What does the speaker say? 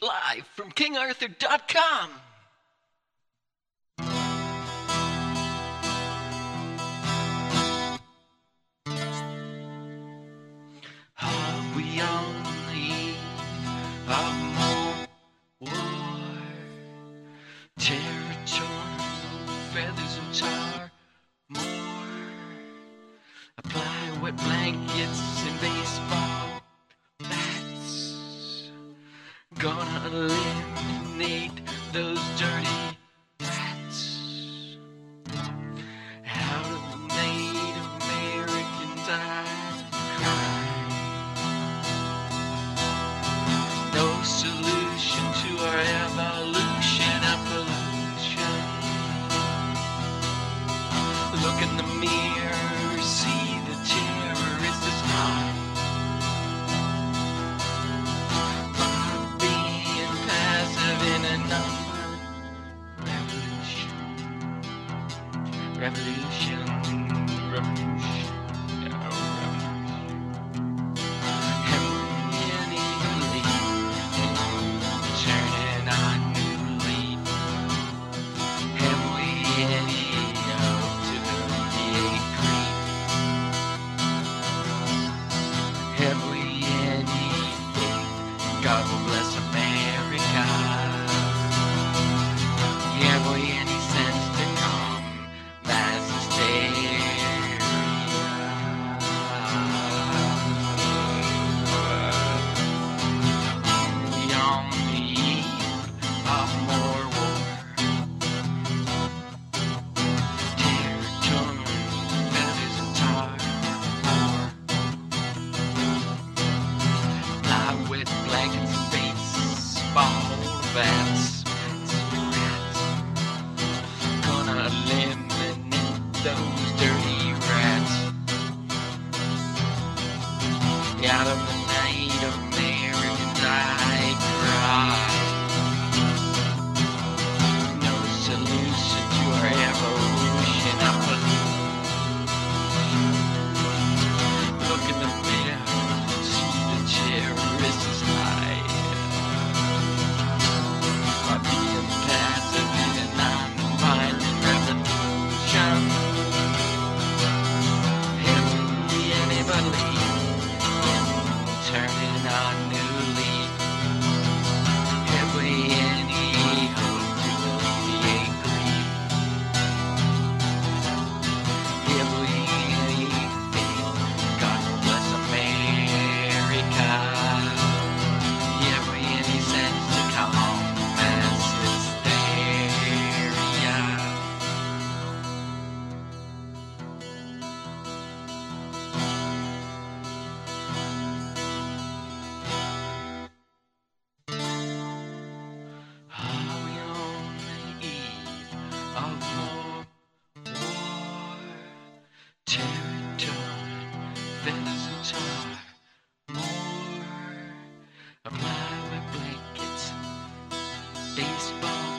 live from KingArthur.com. Are we on the eve of more war? Territorial feathers and tar, more. Apply wet blankets in baseball bats. Gonna eliminate those dirty rats out of the Native Americans' eyes. No solution to our evolution of pollution. Look in the mirror, see the terrorist is gone. Being passive in a number revolution. Revolution, revolution, no revolution. Heaven eagerly turning on new leaf. Have we any hope to alleviate grief? Have we any faith? God will bless America. Have we any sense to calm mass hysteria? We on the eve of more war. Territorial feathers and tar, more. Lie wet blankets and baseball bats. Rats. Gonna eliminate those dirty rats out of the Native Americans. I cry. No solution to our evolution of pollution. Look in the mirror, see the terrorist is lying. By being passive in a non-violent revolution. Have we anybody turning on new leaf? Have we any hope to alleviate grief? Have we any faith? God will bless America. Have we any sense to calm mass hysteria? Are we on the eve of more war? Territory, feathers and tar, more. Apply wet blankets, baseball